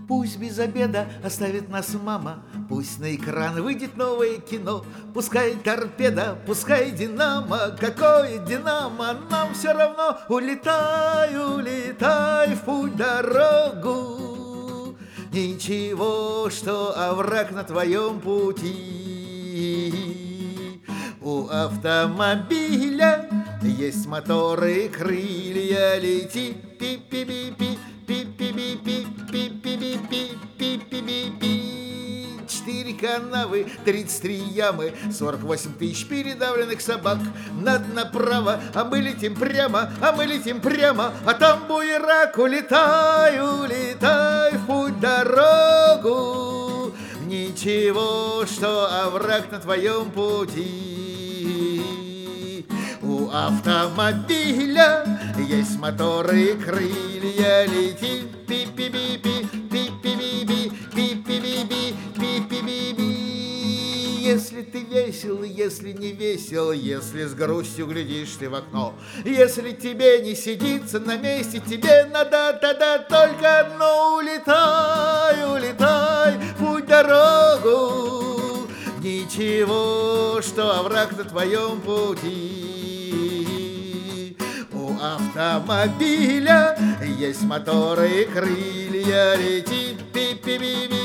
Пусть без обеда оставит нас мама, пусть на экран выйдет новое кино. Пускай торпеда, пускай динамо, какое динамо, нам все равно. Улетай, улетай в путь дорогу, ничего, что овраг на твоем пути. У автомобиля есть моторы и крылья, лети, пи-пи-пи-пи, пи-пи-пи-пи, пи-пи-пи-пи, пи-пи-пи-пи. 4 канавы, 33 ямы, 48 тысяч передавленных собак. Надо направо, а мы летим прямо, а мы летим прямо, а там буерак. Улетай, улетай в путь дорогу, ничего, что овраг на твоем пути. У автомобиля есть моторы и крылья, лети, пи-пи-пи-пи, пи-пи-пи-пи, пи-пи-пи-пи, пи-пи-пи-пи. Если ты весел, если не весел, если с грустью глядишь ты в окно, если тебе не сидится на месте, тебе надо тогда только одно: улетай, улетай, путь дорогу, ничего, что овраг на твоем пути. У автомобиля есть моторы и крылья, лети, пи-пи-пи-пи.